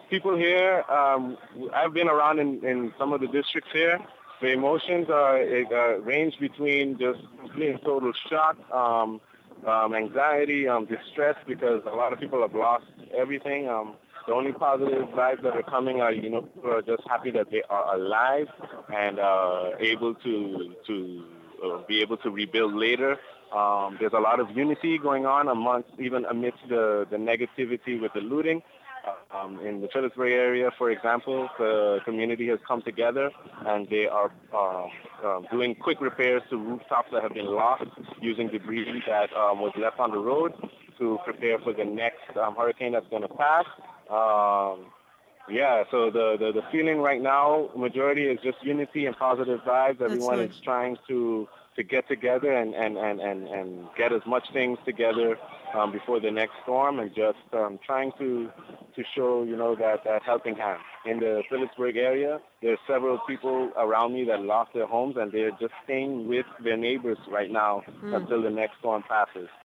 People here, I've been around in some of the districts here. The emotions range between just complete and total shock, anxiety, distress, because a lot of people have lost everything. The only positive vibes that are coming are, people are just happy that they are alive and able to be able to rebuild later. There's a lot of unity going on even amidst the negativity with the looting. In the Phillipsburg area, for example, the community has come together and they are doing quick repairs to rooftops that have been lost using debris that was left on the road to prepare for the next hurricane that's going to pass. Yeah, so the feeling right now, majority is just unity and positive vibes. That's Everyone is good. trying to get together and get as much things together before the next storm, and just trying to show, that helping hand. In the Phillipsburg area, there are several people around me that lost their homes, and they're just staying with their neighbors right now Mm. until the next storm passes.